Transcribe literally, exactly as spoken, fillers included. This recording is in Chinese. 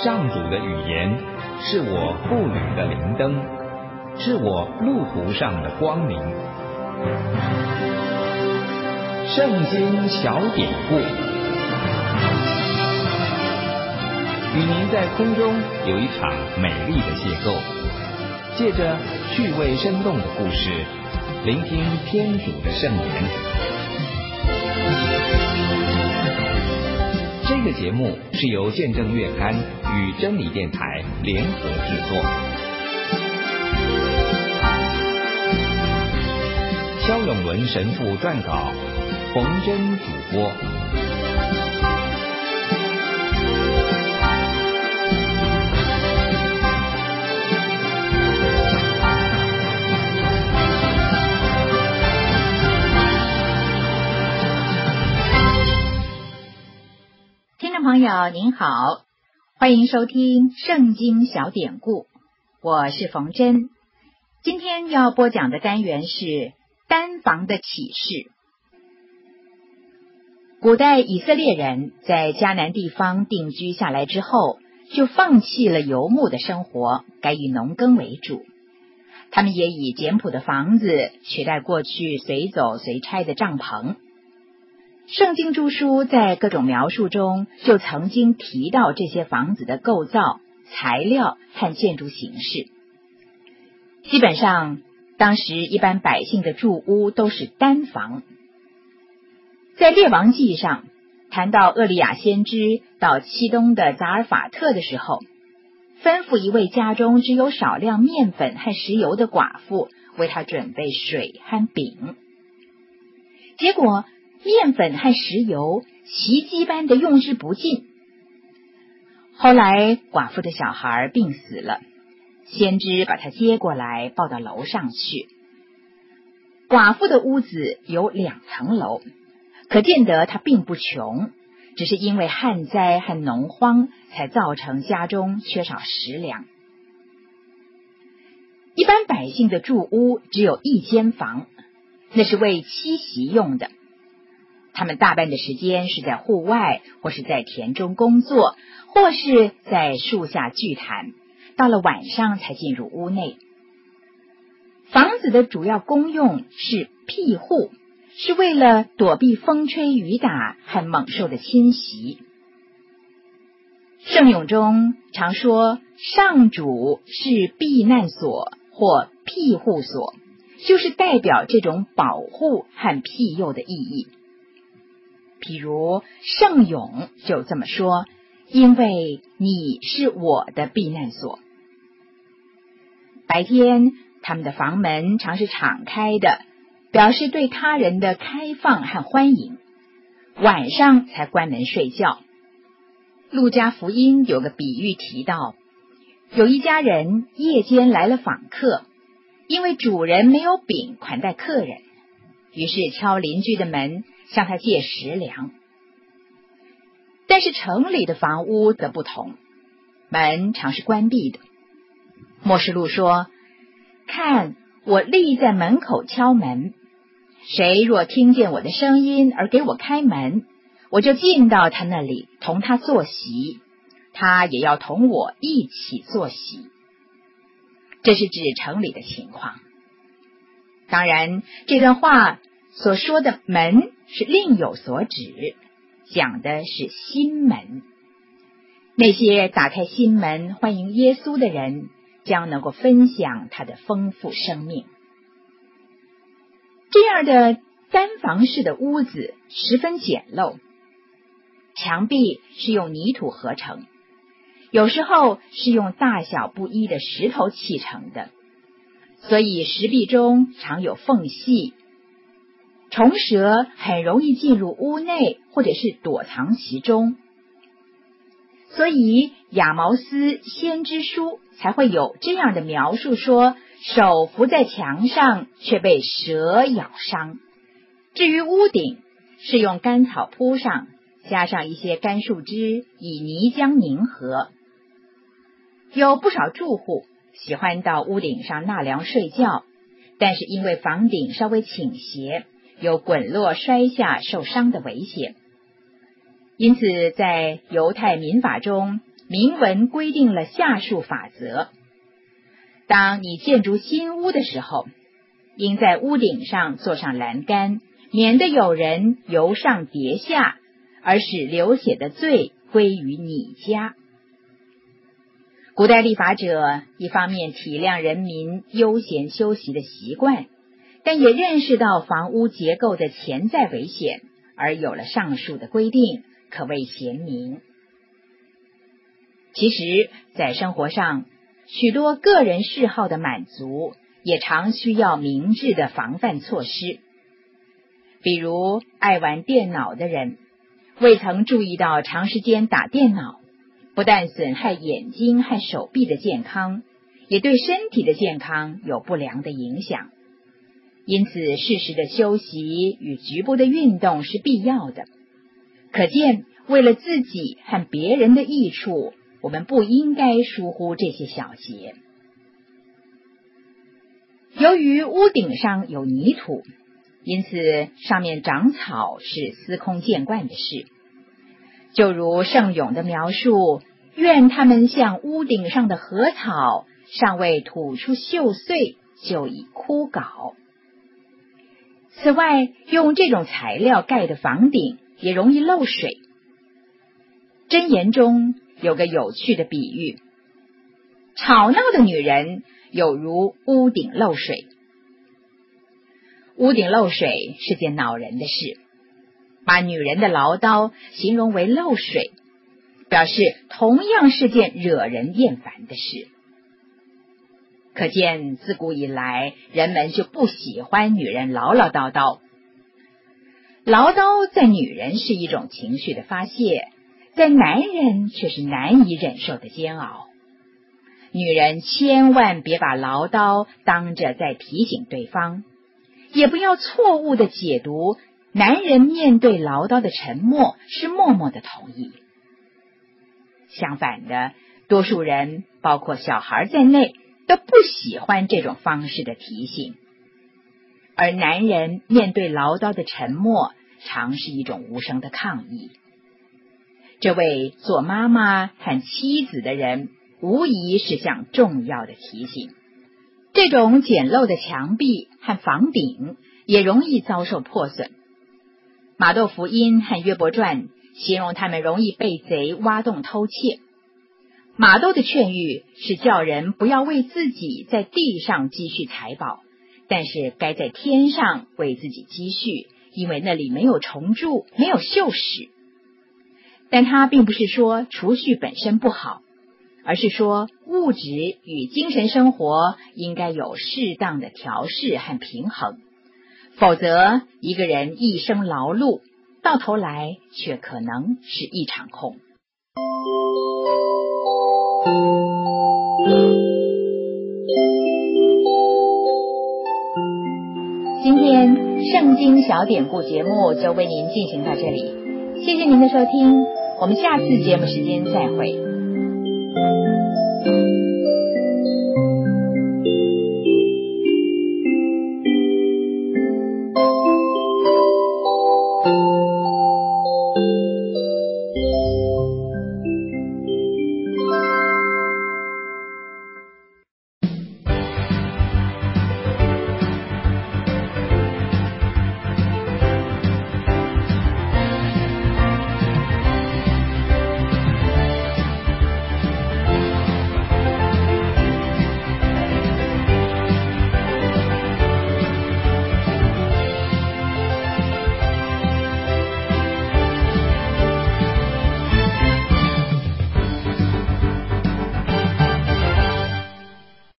上主的语言，是我步履的灵灯，是我路途上的光明。圣经小典故，与您在空中有一场美丽的邂逅，借着趣味生动的故事，聆听天主的圣言。这个节目是由见证月刊与真理电台联合制作。萧永伦神父撰稿，冯真主播。 听众朋友您好，欢迎收听圣经小典故，我是冯真。今天要播讲的单元是单房的启示。古代以色列人在迦南地方定居下来之后，就放弃了游牧的生活，改以农耕为主。他们也以简朴的房子取代过去随走随拆的帐篷。圣经诸书在各种描述中就曾经提到这些房子的构造、材料和建筑形式。基本上，当时一般百姓的住屋都是单房。在列王记上谈到厄利亚先知到漆东的扎尔法特的时候，吩咐一位家中只有少量面粉和石油的寡妇为他准备水和饼。结果面粉和石油奇迹般的用之不尽。后来寡妇的小孩病死了，先知把他接过来抱到楼上去。寡妇的屋子有两层楼，可见得他并不穷，只是因为旱灾和农荒才造成家中缺少食粮。一般百姓的住屋只有一间房，那是为栖息用的。他们大半的时间是在户外，或是在田中工作，或是在树下聚谈，到了晚上才进入屋内。房子的主要功用是庇护，是为了躲避风吹雨打和猛兽的侵袭。圣咏中常说上主是避难所或庇护所，就是代表这种保护和庇佑的意义。譬如圣咏就这么说，因为你是我的避难所。白天他们的房门常是敞开的，表示对他人的开放和欢迎，晚上才关门睡觉。路加福音有个比喻提到，有一家人夜间来了访客，因为主人没有饼款待客人，于是敲邻居的门向他借食粮。但是城里的房屋则不同，门常是关闭的。默示录说，看，我立在门口敲门，谁若听见我的声音而给我开门，我就进到他那里，同他坐席，他也要同我一起坐席。这是指城里的情况。当然，这段话所说的门是另有所指，讲的是心门。那些打开心门欢迎耶稣的人，将能够分享他的丰富生命。这样的单房式的屋子十分简陋，墙壁是用泥土合成，有时候是用大小不一的石头砌成的，所以石壁中常有缝隙，虫蛇很容易进入屋内，或者是躲藏其中。所以亚毛斯先知书才会有这样的描述，说手扶在墙上却被蛇咬伤。至于屋顶，是用干草铺上，加上一些干树枝，以泥浆凝合。有不少住户喜欢到屋顶上纳凉睡觉，但是因为房顶稍微倾斜，有滚落摔下受伤的危险。因此在犹太民法中明文规定了下述法则：当你建筑新屋的时候，应在屋顶上做上栏杆，免得有人由上跌下，而使流血的罪归于你家。古代立法者一方面体谅人民悠闲休息的习惯，但也认识到房屋结构的潜在危险，而有了上述的规定，可谓贤明。其实，在生活上，许多个人嗜好的满足，也常需要明智的防范措施。比如，爱玩电脑的人，未曾注意到长时间打电脑，不但损害眼睛和手臂的健康，也对身体的健康有不良的影响。因此，适时的休息与局部的运动是必要的。可见，为了自己和别人的益处，我们不应该疏忽这些小节。由于屋顶上有泥土，因此上面长草是司空见惯的事。就如圣咏的描述，愿他们像屋顶上的禾草，尚未吐出锈穗，就已枯槁。此外，用这种材料盖的房顶也容易漏水。箴言中有个有趣的比喻，吵闹的女人有如屋顶漏水。屋顶漏水是件恼人的事，把女人的唠叨形容为漏水，表示同样是件惹人厌烦的事。可见自古以来，人们就不喜欢女人唠唠叨叨。唠叨在女人是一种情绪的发泄，在男人却是难以忍受的煎熬。女人千万别把唠叨当着在提醒对方，也不要错误的解读男人面对唠叨的沉默是默默的同意。相反的，多数人，包括小孩在内，都不喜欢这种方式的提醒。而男人面对唠叨的沉默，常是一种无声的抗议。这位做妈妈和妻子的人，无疑是项重要的提醒。这种简陋的墙壁和房顶也容易遭受破损。马窦福音和约伯传形容他们容易被贼挖洞偷窃。马窦的劝喻是叫人不要为自己在地上积蓄财宝，但是该在天上为自己积蓄，因为那里没有虫蛀，没有锈蚀。但他并不是说储蓄本身不好，而是说物质与精神生活应该有适当的调试和平衡，否则一个人一生劳碌，到头来却可能是一场空。今天圣经小典故节目就为您进行到这里，谢谢您的收听，我们下次节目时间再会。